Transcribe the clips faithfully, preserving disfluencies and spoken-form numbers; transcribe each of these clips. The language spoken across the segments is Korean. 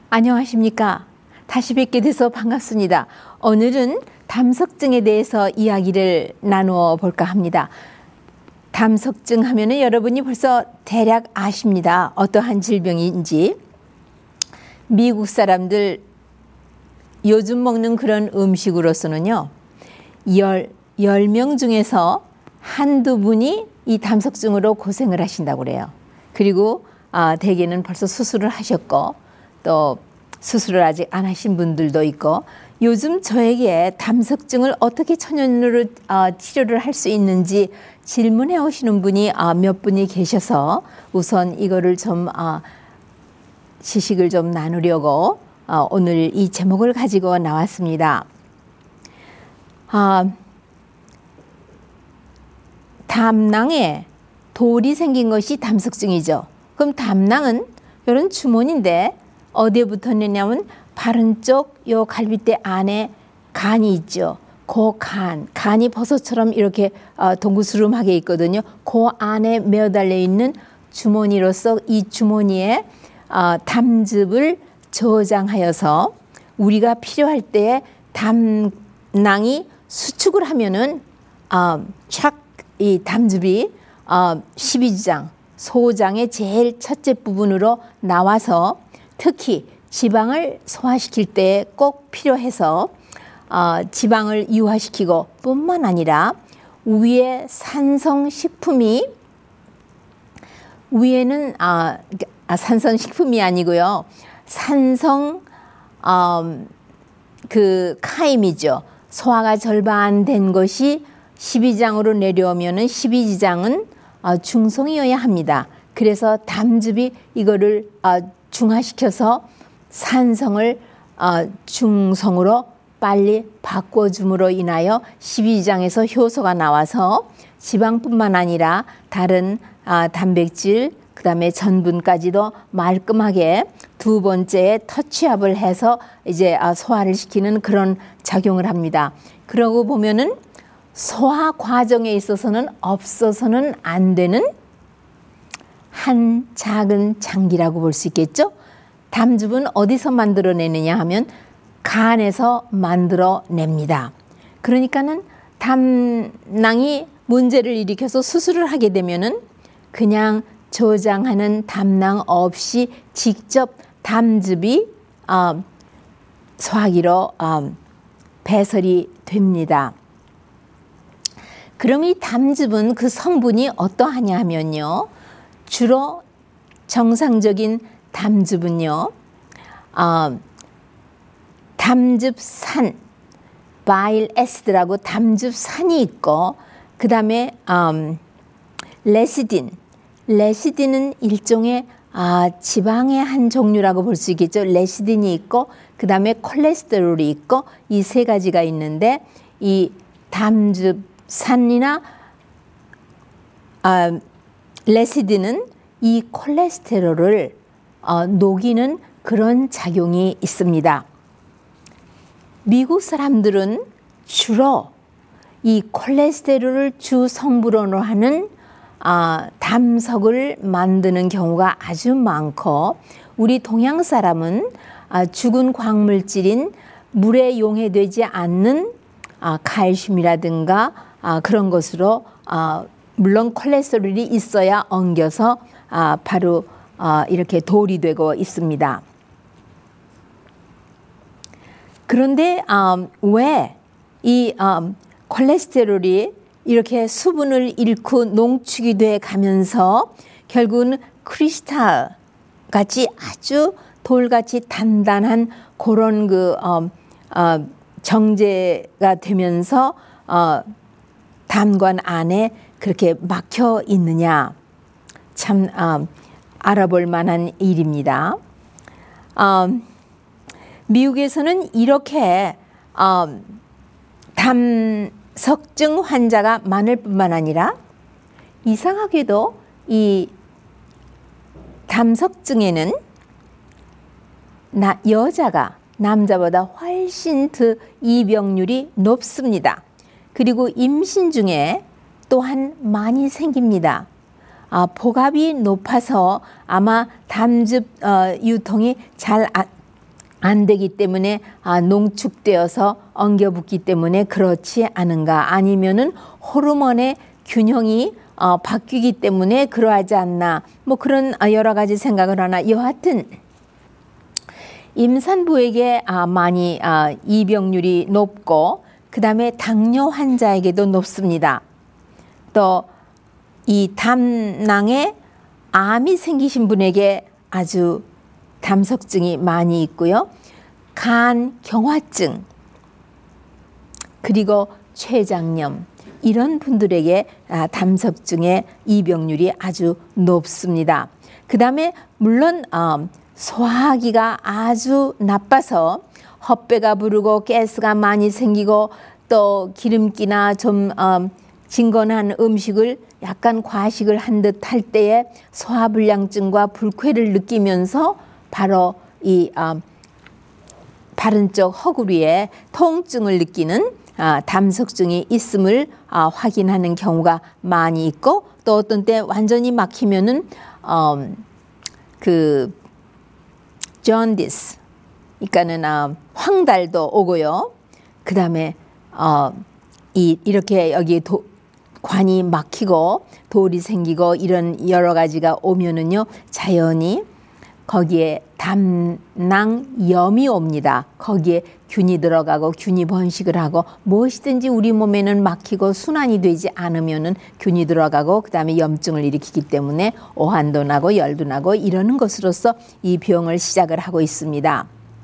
안녕하십니까? 다시 뵙게 돼서 반갑습니다. 오늘은 담석증에 대해서 이야기를 나누어 볼까 합니다. 담석증 하면은 여러분이 벌써 대략 아십니다. 어떠한 질병인지. 미국 사람들 요즘 먹는 그런 음식으로서는요, 열, 열 명 중에서 한두 분이 이 담석증으로 고생을 하신다고 그래요. 그리고 아, 대개는 벌써 수술을 하셨고 또 수술을 아직 안 하신 분들도 있고, 요즘 저에게 담석증을 어떻게 천연으로 어, 치료를 할 수 있는지 질문해 오시는 분이 어, 몇 분이 계셔서 우선 이거를 좀 어, 지식을 좀 나누려고 어, 오늘 이 제목을 가지고 나왔습니다. 어, 담낭에 돌이 생긴 것이 담석증이죠. 그럼 담낭은 이런 주머니인데 어디에 붙었느냐면 바른 쪽 요 갈비뼈 안에 간이 있죠. 그 간, 간이 버섯처럼 이렇게 어, 동그스름하게 있거든요. 그 안에 매달려 있는 주머니로서 이 주머니에 어, 담즙을 저장하여서 우리가 필요할 때 담낭이 수축을 하면은 어, 착 이 담즙이 어, 십이지장 소장의 제일 첫째 부분으로 나와서 특히 지방을 소화시킬 때 꼭 필요해서 어, 지방을 이완시키고 뿐만 아니라 위에 산성식품이 위에는 아, 아 산성식품이 아니고요. 산성 어, 그 카임이죠. 소화가 절반 된 것이 십이장으로 내려오면은 십이지장은 어, 중성이어야 합니다. 그래서 담즙이 이거를 어, 중화시켜서 산성을 어, 중성으로 빨리 바꿔줌으로 인하여 십이지장에서 효소가 나와서 지방뿐만 아니라 다른 어, 단백질, 그 다음에 전분까지도 말끔하게 두 번째에 터치업을 해서 이제 어, 소화를 시키는 그런 작용을 합니다. 그러고 보면은 소화 과정에 있어서는 없어서는 안 되는 한 작은 장기라고 볼 수 있겠죠. 담즙은 어디서 만들어내느냐 하면 간에서 만들어냅니다. 그러니까는 담낭이 문제를 일으켜서 수술을 하게 되면은 그냥 저장하는 담낭 없이 직접 담즙이 어, 소화기로 어, 배설이 됩니다. 그럼 이 담즙은 그 성분이 어떠하냐 하면요, 주로 정상적인 담즙은요, 어, 담즙산, 바일 에시드라고 담즙산이 있고, 그 다음에 음, 레시딘, 레시딘은 일종의 아, 지방의 한 종류라고 볼 수 있겠죠. 레시딘이 있고, 그 다음에 콜레스테롤이 있고, 이 세 가지가 있는데 이 담즙산이나 아, 레시딘은 이 콜레스테롤을 어, 녹이는 그런 작용이 있습니다. 미국 사람들은 주로 이 콜레스테롤을 주 성분으로 하는 어, 담석을 만드는 경우가 아주 많고, 우리 동양 사람은 어, 죽은 광물질인 물에 용해되지 않는 어, 칼슘이라든가 어, 그런 것으로 어, 물론 콜레스테롤이 있어야 엉겨서 아, 바로 아, 이렇게 돌이 되고 있습니다. 그런데 음, 왜 이 음, 콜레스테롤이 이렇게 수분을 잃고 농축이 돼 가면서 결국은 크리스탈 같이 아주 돌같이 단단한 그런 그 어, 어, 정제가 되면서 어, 담관 안에 그렇게 막혀 있느냐, 참 어, 알아볼 만한 일입니다. 어, 미국에서는 이렇게 어, 담석증 환자가 많을 뿐만 아니라 이상하게도 이 담석증에는 나, 여자가 남자보다 훨씬 더 이병률이 높습니다. 그리고 임신 중에 또한 많이 생깁니다. 아, 복압이 높아서 아마 담즙 어, 유통이 잘 아, 안 되기 때문에 아, 농축되어서 엉겨붙기 때문에 그렇지 않은가, 아니면은 호르몬의 균형이 어, 바뀌기 때문에 그러하지 않나, 뭐 그런 여러 가지 생각을 하나, 여하튼 임산부에게 아, 많이 아, 이병률이 높고 그 다음에 당뇨 환자에게도 높습니다. 또 이 담낭에 암이 생기신 분에게 아주 담석증이 많이 있고요. 간 경화증, 그리고 췌장염, 이런 분들에게 담석증의 이병률이 아주 높습니다. 그 다음에 물론 소화하기가 아주 나빠서 헛배가 부르고 가스가 많이 생기고 또 기름기나 좀 진건한 음식을 약간 과식을 한 듯 할 때에 소화불량증과 불쾌를 느끼면서 바로 이 바른 쪽 허구리에 통증을 느끼는 담석증이 있음을 확인하는 경우가 많이 있고, 또 어떤 때 완전히 막히면은 그 존디스, 그러니까는 황달도 오고요. 그 다음에 어, 이 이렇게 여기 도, 관이 막히고 돌이 생기고 이런 여러 가지가 오면은요, 자연히 거기에 담낭염이 옵니다. 거기에 균이 들어가고 균이 번식을 하고, 무엇이든지 우리 몸에는 막히고 순환이 되지 않으면은 균이 들어가고 그 다음에 염증을 일으키기 때문에 오한도 나고 열도 나고 이러는 것으로서 이 병을 시작을 하고 있습니다.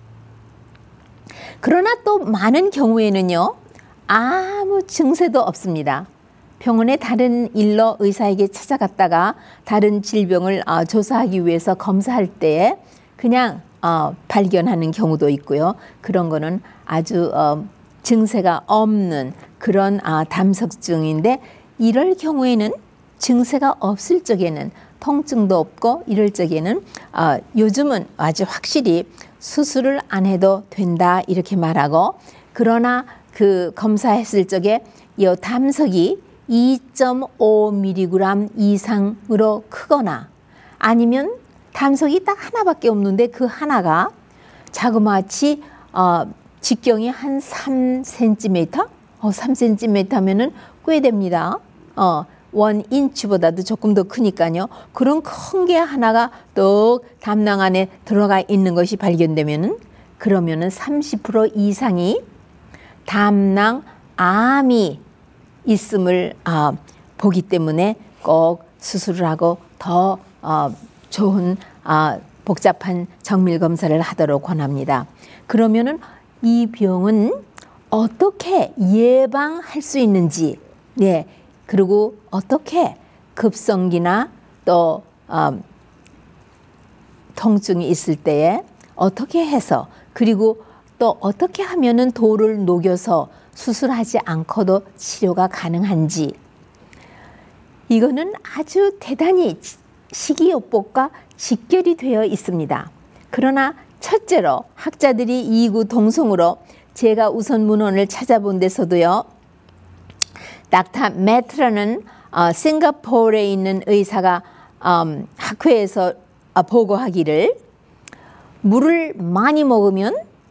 그러나 또 많은 경우에는요, 아무 증세도 없습니다. 병원에 다른 일로 의사에게 찾아갔다가 다른 질병을 어, 조사하기 위해서 검사할 때에 그냥 어, 발견하는 경우도 있고요. 그런 거는 아주 어, 증세가 없는 그런 아, 담석증인데, 이럴 경우에는 증세가 없을 적에는 통증도 없고 이럴 적에는 어, 요즘은 아주 확실히 수술을 안 해도 된다 이렇게 말하고, 그러나 그 검사했을 적에 이 담석이 이 점 오 밀리그램 이상으로 크거나, 아니면 담석이 딱 하나밖에 없는데 그 하나가 자그마치 어, 직경이 한 삼 센티미터? 어, 삼 센티미터면은 꽤 됩니다. 어, 원 인치보다도 조금 더 크니까요. 그런 큰 게 하나가 또 담낭 안에 들어가 있는 것이 발견되면은, 그러면은 삼십 퍼센트 이상이 담낭 암이 있음을 어, 보기 때문에 꼭 수술을 하고 더 어, 좋은 어, 복잡한 정밀 검사를 하도록 권합니다. 그러면은 이 병은 어떻게 예방할 수 있는지, 네, 그리고 어떻게 급성기나 또 어, 통증이 있을 때에 어떻게 해서, 그리고 또 어떻게 하면은 돌을 녹여서 수술하지 않고도 치료가 가능한지, 이거는 아주 대단히 식이요법과 직결이 되어 있습니다. 그러나 첫째로 학자들이 이구동성으로, 제가 우선 문헌을 찾아본 데서도요, 닥터 매트라는 어, 싱가포르에 있는 의사가 음, 학회에서 어, 보고하기를, 물을 많이 먹으면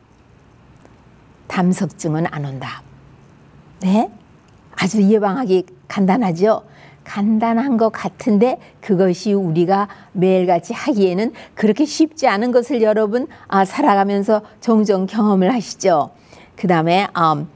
담석증은 안 온다. 네, 아주 예방하기 간단하죠. 간단한 것 같은데 그것이 우리가 매일같이 하기에는 그렇게 쉽지 않은 것을 여러분 아, 살아가면서 종종 경험을 하시죠. 그 다음에 음,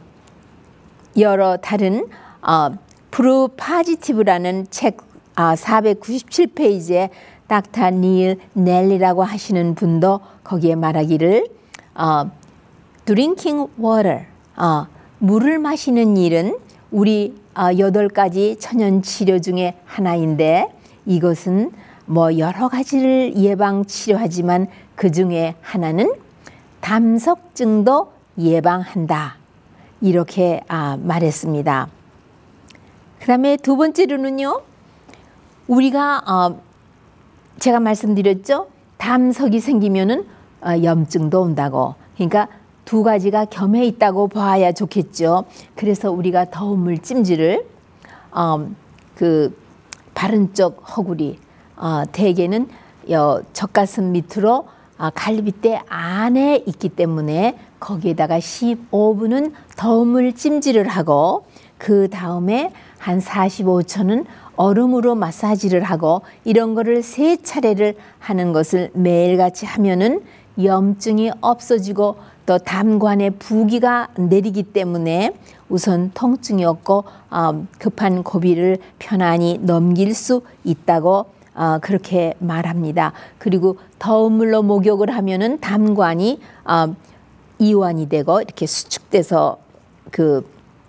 여러 다른 어, 프루 파지티브라는 책 아, 사백구십칠 페이지에 닥터 닐 넬리라고 하시는 분도 거기에 말하기를 어, drinking water, 어, 물을 마시는 일은 우리 어, 여덟 가지 천연 치료 중에 하나인데, 이것은 뭐 여러 가지를 예방 치료하지만 그 중에 하나는 담석증도 예방한다. 이렇게 아, 말했습니다. 그 다음에 두 번째로는요, 우리가 어, 제가 말씀드렸죠. 담석이 생기면은 어, 염증도 온다고. 그러니까 두 가지가 겸해 있다고 봐야 좋겠죠. 그래서 우리가 더운 물 찜질을 어, 그 바른 쪽 허구리, 어, 대개는 여, 젖가슴 밑으로 갈비뼈 안에 있기 때문에 거기에다가 십오 분은 더움을 찜질을 하고 그 다음에 한 사십오 초는 얼음으로 마사지를 하고 이런 거를 세 차례를 하는 것을 매일같이 하면은 염증이 없어지고 또 담관에 부기가 내리기 때문에 우선 통증이 없고 어, 급한 고비를 편안히 넘길 수 있다고 어, 그렇게 말합니다. 그리고 더운 물로 목욕을 하면은 담관이 어, 이완이 되고 이렇게 수축돼서 그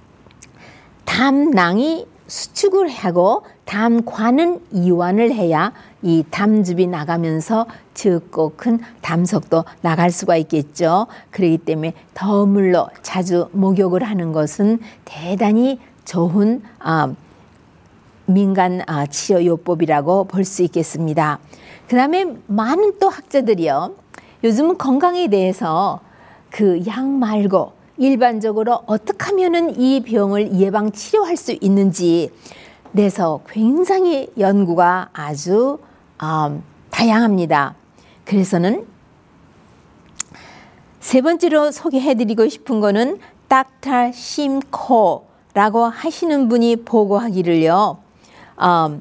담낭이 수축을 하고 담관은 이완을 해야 이 담즙이 나가면서 적고 큰 담석도 나갈 수가 있겠죠. 그렇기 때문에 더운 물로 자주 목욕을 하는 것은 대단히 좋은 어, 민간 어, 치료요법이라고 볼 수 있겠습니다. 그 다음에 많은 또 학자들이요. 요즘은 건강에 대해서 그 약 말고 일반적으로 어떻게 하면은 이 병을 예방 치료할 수 있는지 내서 굉장히 연구가 아주 어, 다양합니다. 그래서는 세 번째로 소개해드리고 싶은 거는 닥터 심코라고 하시는 분이 보고하기를요. 어,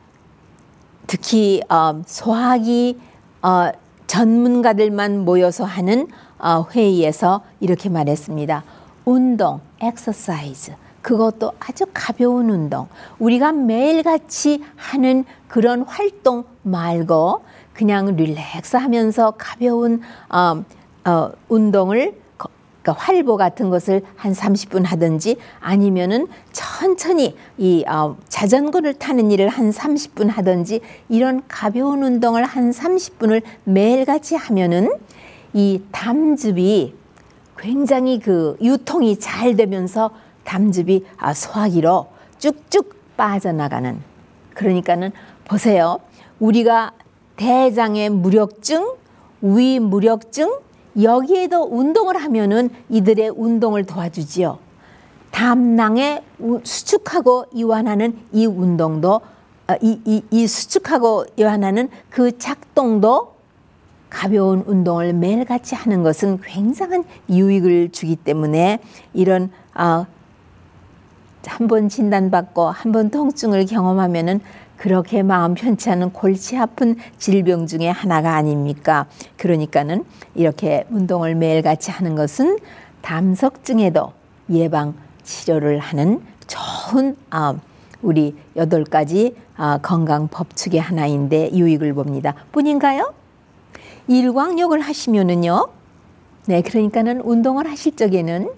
특히 어, 소화기 어, 전문가들만 모여서 하는 어, 회의에서 이렇게 말했습니다. 운동, 엑서사이즈, 그것도 아주 가벼운 운동. 우리가 매일같이 하는 그런 활동 말고 그냥 릴렉스 하면서 가벼운 어, 어, 운동을 그러니까 활보 같은 것을 한 삼십 분 하든지 아니면은 천천히 이 어, 자전거를 타는 일을 한 삼십 분 하든지 이런 가벼운 운동을 한 삼십 분을 매일같이 하면은 이 담즙이 굉장히 그 유통이 잘 되면서 담즙이 소화기로 쭉쭉 빠져나가는. 그러니까는 보세요. 우리가 대장의 무력증, 위무력증 여기에도 운동을 하면은 이들의 운동을 도와주지요. 담낭에 수축하고 이완하는 이 운동도 이, 이, 이 수축하고 이완하는 그 작동도 가벼운 운동을 매일같이 하는 것은 굉장한 유익을 주기 때문에 이런 어, 한 번 진단받고 한 번 통증을 경험하면은 그렇게 마음 편치 않은 골치 아픈 질병 중에 하나가 아닙니까? 그러니까는 이렇게 운동을 매일같이 하는 것은 담석증에도 예방 치료를 하는 좋은 어, 우리 여덟 가지 어, 건강 법칙의 하나인데 유익을 봅니다. 뿐인가요? 일광욕을 하시면은요. 네, 그러니까는 운동을 하실 적에는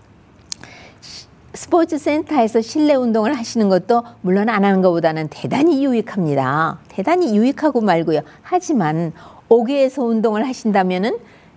스포츠 센터에서 실내 운동을 하시는 것도 물론 안 하는 것보다는 대단히 유익합니다. 대단히 유익하고 말고요. 하지만 옥외에서 운동을 하신다면은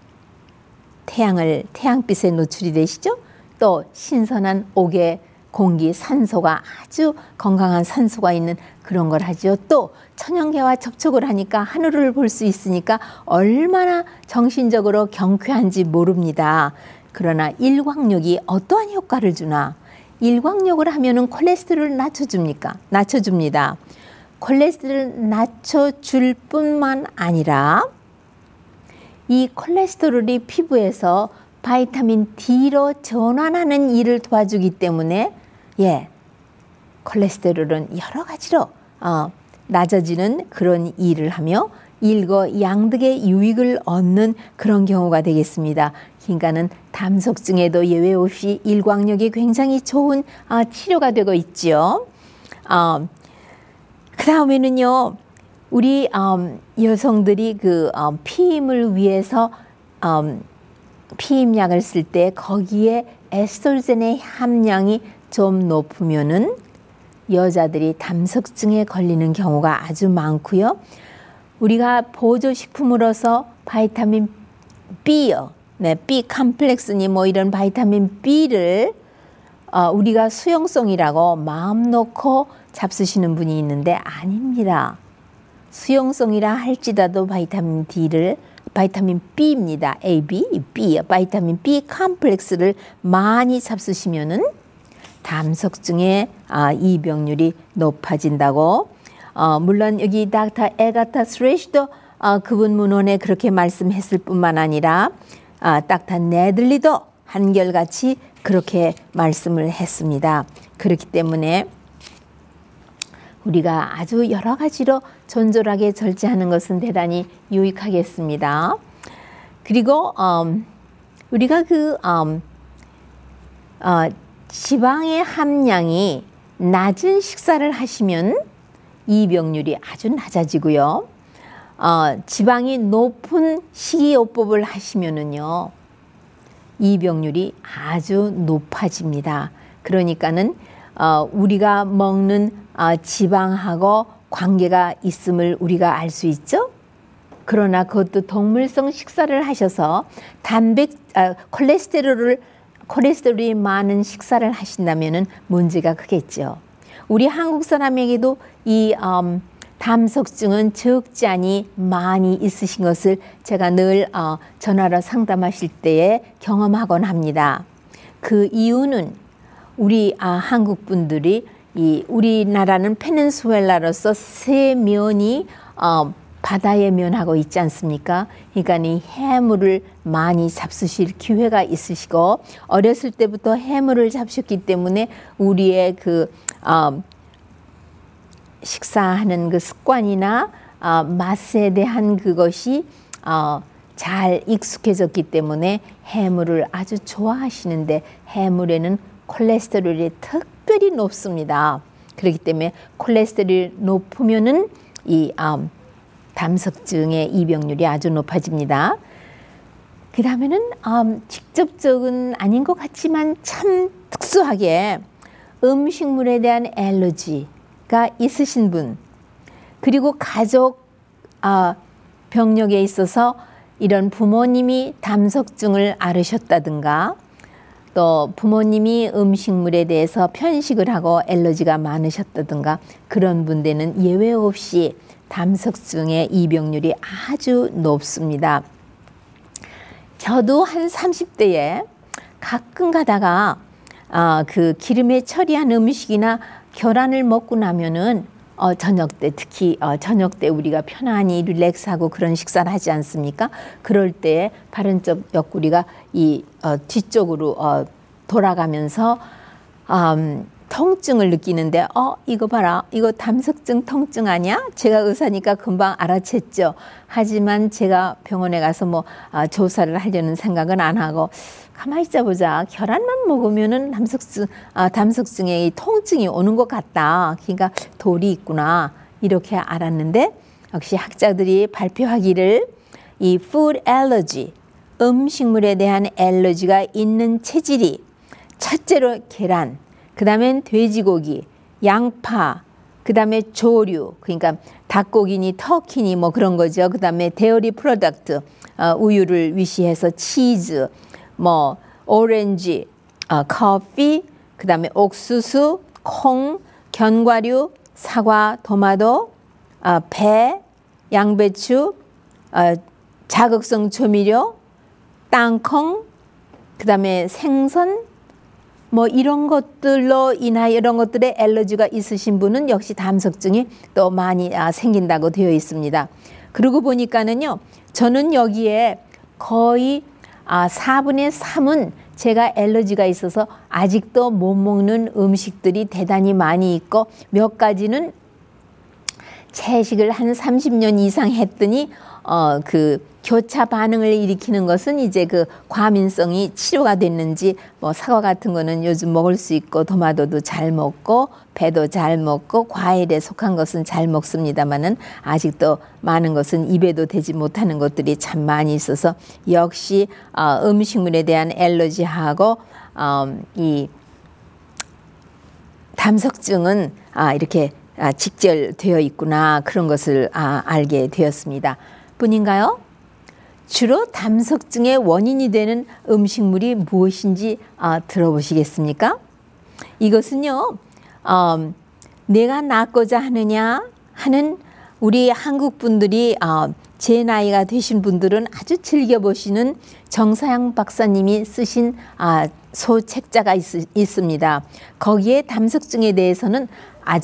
태양을 태양빛에 노출이 되시죠. 또 신선한 옥외 공기, 산소가 아주 건강한 산소가 있는 그런 걸 하죠. 또 천연계와 접촉을 하니까 하늘을 볼 수 있으니까 얼마나 정신적으로 경쾌한지 모릅니다. 그러나 일광욕이 어떠한 효과를 주나? 일광욕을 하면은 콜레스테롤을 낮춰줍니까? 낮춰줍니다. 콜레스테롤을 낮춰줄 뿐만 아니라 이 콜레스테롤이 피부에서 바이타민 D로 전환하는 일을 도와주기 때문에 예, 콜레스테롤은 여러 가지로 어, 낮아지는 그런 일을 하며 일거양득의 유익을 얻는 그런 경우가 되겠습니다. 그러니까는 담석증에도 예외 없이 일광욕이 굉장히 좋은 어, 치료가 되고 있죠. 어, 그 다음에는요, 우리 음, 여성들이 그 음, 피임을 위해서 음, 피임약을 쓸 때 거기에 에스트로겐의 함량이 좀 높으면은 여자들이 담석증에 걸리는 경우가 아주 많고요. 우리가 보조식품으로서 바이타민 B요, 네, B 컴플렉스니 뭐 이런 바이타민 B를 어, 우리가 수용성이라고 마음 놓고 잡수시는 분이 있는데 아닙니다. 수용성이라 할지라도 바이타민 D를 바이타민 B입니다. A, B, B, 바이타민 B 컴플렉스를 많이 잡수시면은 담석증의 아, 이병률이 높아진다고. 어, 물론 여기 닥터 에가타 스레시도 어, 그분 문헌에 그렇게 말씀했을 뿐만 아니라 아, 딱한 네들리도 한결같이 그렇게 말씀을 했습니다. 그렇기 때문에 우리가 아주 여러 가지로 존졸하게 절제하는 것은 대단히 유익하겠습니다. 그리고 음, 우리가 그 음, 어, 지방의 함량이 낮은 식사를 하시면 이병률이 아주 낮아지고요. 어, 지방이 높은 식이요법을 하시면은요, 이병률이 아주 높아집니다. 그러니까는 어, 우리가 먹는 어, 지방하고 관계가 있음을 우리가 알 수 있죠. 그러나 그것도 동물성 식사를 하셔서 단백, 아, 콜레스테롤을 콜레스테롤이 많은 식사를 하신다면은 문제가 크겠죠. 우리 한국 사람에게도 이 음, 담석증은 적지 않이 많이 있으신 것을 제가 늘 어, 전화로 상담하실 때에 경험하곤 합니다. 그 이유는 우리 아, 한국 분들이 이 우리나라는 페닌수엘라로서 세 면이 어, 바다의 면하고 있지 않습니까? 그러니까 이 해물을 많이 잡수실 기회가 있으시고 어렸을 때부터 해물을 잡수셨기 때문에 우리의 그 어, 식사하는 그 습관이나 어, 맛에 대한 그것이 어, 잘 익숙해졌기 때문에 해물을 아주 좋아하시는데 해물에는 콜레스테롤이 특별히 높습니다. 그렇기 때문에 콜레스테롤이 높으면은 이 음, 담석증의 이병률이 아주 높아집니다. 그 다음에는 음, 직접적은 아닌 것 같지만 참 특수하게 음식물에 대한 알러지가 있으신 분, 그리고 가족 아, 병력에 있어서 이런 부모님이 담석증을 앓으셨다든가 또 부모님이 음식물에 대해서 편식을 하고 알러지가 많으셨다든가 그런 분들은 예외 없이 담석증의 이병률이 아주 높습니다. 저도 한 삼십 대에 가끔 가다가 아, 그 기름에 처리한 음식이나 계란을 먹고 나면은 어, 저녁 때 특히 어, 저녁 때 우리가 편안히 릴렉스하고 그런 식사를 하지 않습니까? 그럴 때 바른쪽 옆구리가 이 어, 뒤쪽으로 어, 돌아가면서 음, 통증을 느끼는데 어 이거 봐라, 이거 담석증 통증 아니야? 제가 의사니까 금방 알아챘죠. 하지만 제가 병원에 가서 뭐 아, 조사를 하려는 생각은 안 하고 가만히 있자보자, 계란만 먹으면은 담석증 아, 담석증에 이 통증이 오는 것 같다. 그러니까 돌이 있구나 이렇게 알았는데 역시 학자들이 발표하기를 이 food allergy, 음식물에 대한 알러지가 있는 체질이 첫째로 계란, 그 다음엔 돼지고기, 양파, 그 다음에 조류, 그러니까 닭고기니 터키니 뭐 그런 거죠. 그 다음에 데어리 프로덕트, 어, 우유를 위시해서 치즈, 뭐 오렌지, 어, 커피, 그 다음에 옥수수, 콩, 견과류, 사과, 토마토, 어, 배, 양배추, 어, 자극성 조미료, 땅콩, 그 다음에 생선, 뭐 이런 것들로 인하여 이런 것들에 알러지가 있으신 분은 역시 담석증이 또 많이 아, 생긴다고 되어 있습니다. 그러고 보니까는요, 저는 여기에 거의 아, 사분의 삼은 제가 알러지가 있어서 아직도 못 먹는 음식들이 대단히 많이 있고 몇 가지는 채식을 한 삼십 년 이상 했더니 어, 그 교차 반응을 일으키는 것은 이제 그 과민성이 치료가 됐는지 뭐 사과 같은 거는 요즘 먹을 수 있고 토마토도 잘 먹고 배도 잘 먹고 과일에 속한 것은 잘 먹습니다만은 아직도 많은 것은 입에도 대지 못하는 것들이 참 많이 있어서 역시 어, 음식물에 대한 알러지하고 어, 이 담석증은 아, 이렇게 아, 직결되어 있구나 그런 것을 아, 알게 되었습니다. 뿐인가요? 주로 담석증의 원인이 되는 음식물이 무엇인지 아, 들어보시겠습니까? 이것은요, 어, 내가 낫고자 하느냐 하는 우리 한국 분들이 어, 제 나이가 되신 분들은 아주 즐겨보시는 정사양 박사님이 쓰신 아, 소책자가 있, 있습니다. 거기에 담석증에 대해서는 아주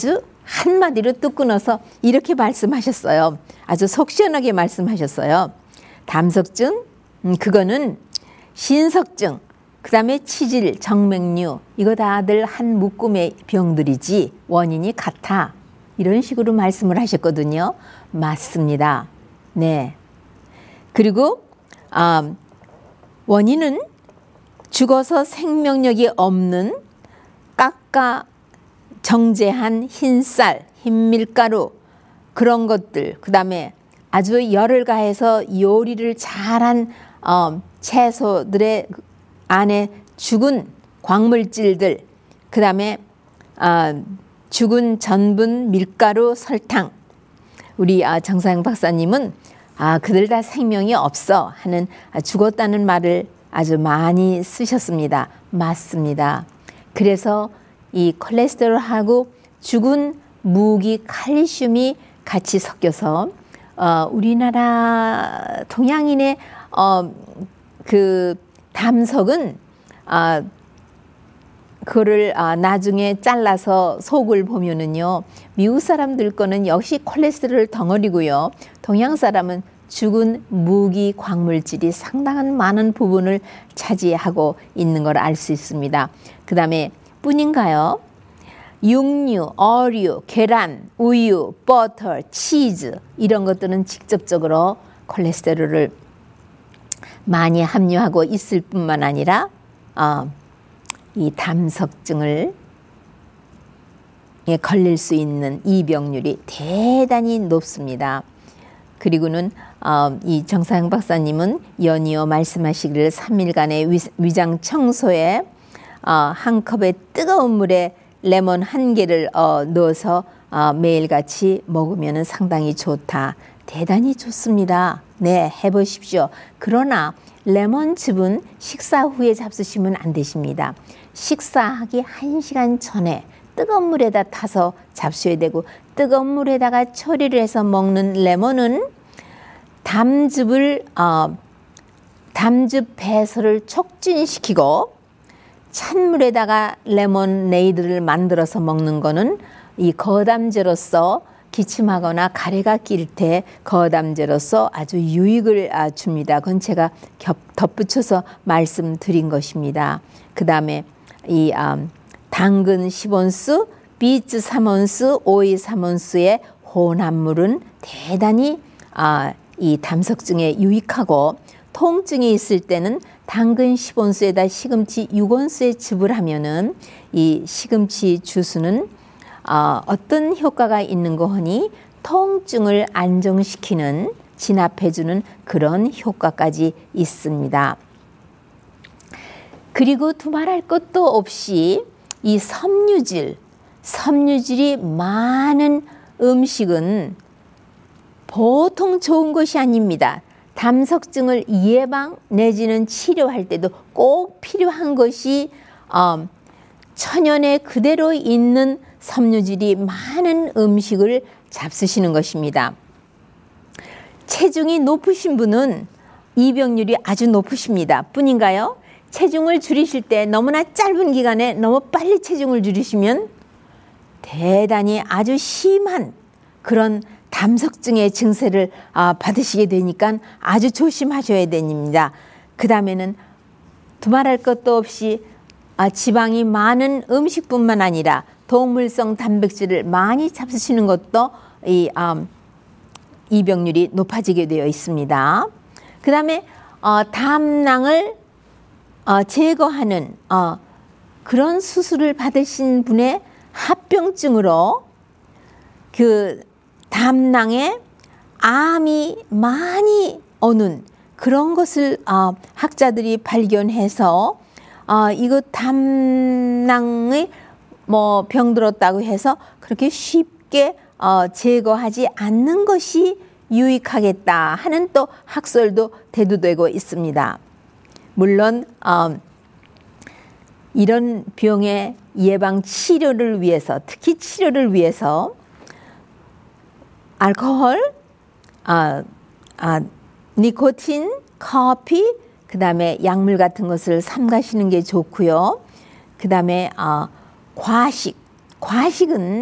한마디로 뚝 끊어서 이렇게 말씀하셨어요. 아주 속 시원하게 말씀하셨어요. 담석증, 음, 그거는 신석증, 그 다음에 치질, 정맥류, 이거 다들 한 묶음의 병들이지 원인이 같아. 이런 식으로 말씀을 하셨거든요. 맞습니다. 네. 그리고 아, 원인은 죽어서 생명력이 없는 깎아 정제한 흰쌀, 흰밀가루 그런 것들, 그 다음에 아주 열을 가해서 요리를 잘한 어, 채소들의 안에 죽은 광물질들, 그 다음에 어, 죽은 전분, 밀가루, 설탕. 우리 아, 정사영 박사님은 아, 그들 다 생명이 없어 하는 아, 죽었다는 말을 아주 많이 쓰셨습니다. 맞습니다. 그래서 이 콜레스테롤하고 죽은 무기 칼슘이 같이 섞여서 어, 우리나라 동양인의 어, 그 담석은 아, 그거를 아, 나중에 잘라서 속을 보면은요, 미국 사람들 거는 역시 콜레스테롤 덩어리고요, 동양 사람은 죽은 무기 광물질이 상당한 많은 부분을 차지하고 있는 걸 알 수 있습니다. 그 다음에 뿐인가요? 육류, 어류, 계란, 우유, 버터, 치즈 이런 것들은 직접적으로 콜레스테롤을 많이 함유하고 있을 뿐만 아니라 어, 이 담석증을 예, 걸릴 수 있는 이병률이 대단히 높습니다. 그리고는 어, 이 정사영 박사님은 연이어 말씀하시기를 삼 일간의 위, 위장 청소에 어, 한 컵의 뜨거운 물에 레몬 한 개를 어, 넣어서 어, 매일같이 먹으면 상당히 좋다. 대단히 좋습니다. 네, 해보십시오. 그러나 레몬즙은 식사 후에 잡수시면 안 되십니다. 식사하기 한 시간 전에 뜨거운 물에다 타서 잡수셔야 되고, 뜨거운 물에다가 처리를 해서 먹는 레몬은 담즙을 어, 담즙 배설을 촉진시키고, 찬물에다가 레모네이드를 만들어서 먹는 거는 이 거담제로서 기침하거나 가래가 낄 때 거담제로서 아주 유익을 줍니다. 그건 제가 겹, 덧붙여서 말씀드린 것입니다. 그 다음에 이 음, 당근 십 온스, 비트 삼 온스, 오이 삼 온스의 혼합물은 대단히 아, 이 담석증에 유익하고, 통증이 있을 때는 당근 십 온스에다 시금치 육 온스에 즙을 하면은 이 시금치 주스는 어, 어떤 효과가 있는 거 하니 통증을 안정시키는, 진압해주는 그런 효과까지 있습니다. 그리고 두말할 것도 없이 이 섬유질, 섬유질이 많은 음식은 보통 좋은 것이 아닙니다. 담석증을 예방 내지는 치료할 때도 꼭 필요한 것이 어, 천연에 그대로 있는 섬유질이 많은 음식을 잡수시는 것입니다. 체중이 높으신 분은 이병률이 아주 높으십니다. 뿐인가요? 체중을 줄이실 때 너무나 짧은 기간에 너무 빨리 체중을 줄이시면 대단히 아주 심한 그런 담석증의 증세를 아, 받으시게 되니까 아주 조심하셔야 됩니다. 그 다음에는 두말할 것도 없이 아, 지방이 많은 음식뿐만 아니라 동물성 단백질을 많이 잡수시는 것도 이 음, 이병률이 높아지게 되어 있습니다. 그 다음에 어, 담낭을 어, 제거하는 어, 그런 수술을 받으신 분의 합병증으로 그 담낭에 암이 많이 오는 그런 것을 어, 학자들이 발견해서 어, 이거 담낭의 뭐 병들었다고 해서 그렇게 쉽게 어, 제거하지 않는 것이 유익하겠다 하는 또 학설도 대두되고 있습니다. 물론 어, 이런 병의 예방 치료를 위해서, 특히 치료를 위해서 알코올, 아, 아, 니코틴, 커피, 그 다음에 약물 같은 것을 삼가시는 게 좋고요. 그 다음에 어, 과식, 과식은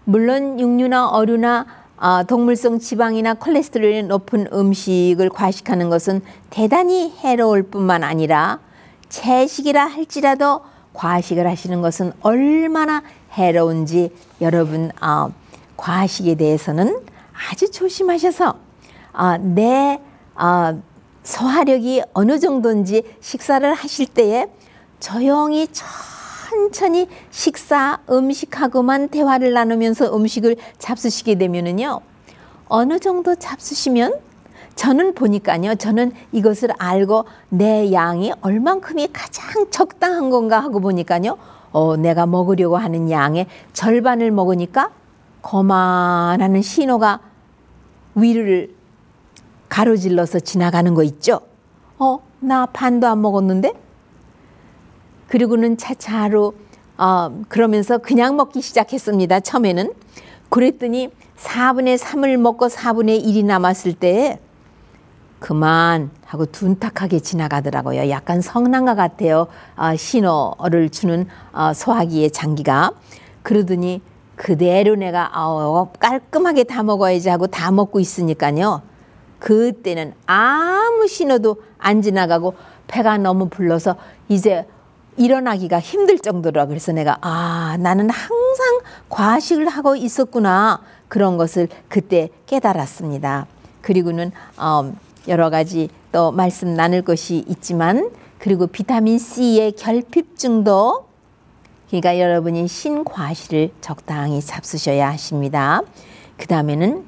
물론 육류나 어류나 어, 동물성 지방이나 콜레스테롤이 높은 음식을 과식하는 것은 대단히 해로울 뿐만 아니라 채식이라 할지라도 과식을 하시는 것은 얼마나 해로운지 여러분 어, 과식에 대해서는 아주 조심하셔서 어, 내 어, 소화력이 어느 정도인지 식사를 하실 때에 조용히 천천히 식사 음식하고만 대화를 나누면서 음식을 잡수시게 되면은요 어느 정도 잡수시면 저는 보니까요 저는 이것을 알고 내 양이 얼만큼이 가장 적당한 건가 하고 보니까요 어, 내가 먹으려고 하는 양의 절반을 먹으니까 거만하는 신호가 위를 가로질러서 지나가는 거 있죠. 어, 나 반도 안 먹었는데? 그리고는 차차로 어, 그러면서 그냥 먹기 시작했습니다. 처음에는. 그랬더니 사분의 삼을 먹고 사분의 일이 남았을 때 그만 하고 둔탁하게 지나가더라고요. 약간 성난과 같아요. 어, 신호를 주는 어, 소화기의 장기가. 그러더니 그대로 내가 어, 깔끔하게 다 먹어야지 하고 다 먹고 있으니까요. 그때는 아무 신호도 안 지나가고 배가 너무 불러서 이제 일어나기가 힘들 정도라. 그래서 내가 아 나는 항상 과식을 하고 있었구나 그런 것을 그때 깨달았습니다. 그리고는 어, 여러 가지 또 말씀 나눌 것이 있지만 그리고 비타민 C의 결핍증도 그러니까 여러분이 신과실을 적당히 잡수셔야 하십니다. 그 다음에는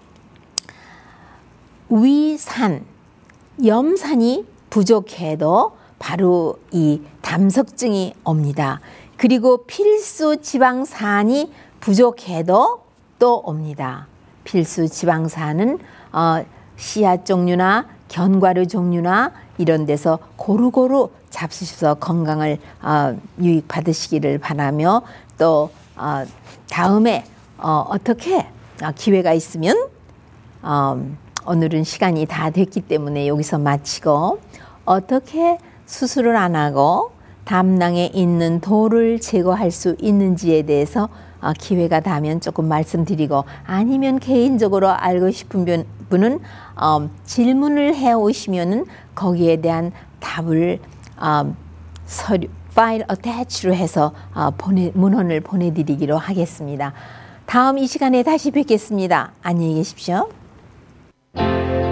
위산, 염산이 부족해도 바로 이 담석증이 옵니다. 그리고 필수 지방산이 부족해도 또 옵니다. 필수 지방산은 어, 씨앗 종류나 견과류 종류나 이런 데서 고루고루 잡수셔서 건강을 어, 유익 받으시기를 바라며 또 어, 다음에 어, 어떻게 어, 기회가 있으면 어, 오늘은 시간이 다 됐기 때문에 여기서 마치고 어떻게 수술을 안 하고 담낭에 있는 돌을 제거할 수 있는지에 대해서 어, 기회가 닿으면 조금 말씀드리고 아니면 개인적으로 알고 싶은 분은 어, 질문을 해 오시면은 거기에 대한 답을 어, 서류 파일 어태치로 해서 어, 보내, 문헌을 보내드리기로 하겠습니다. 다음 이 시간에 다시 뵙겠습니다. 안녕히 계십시오.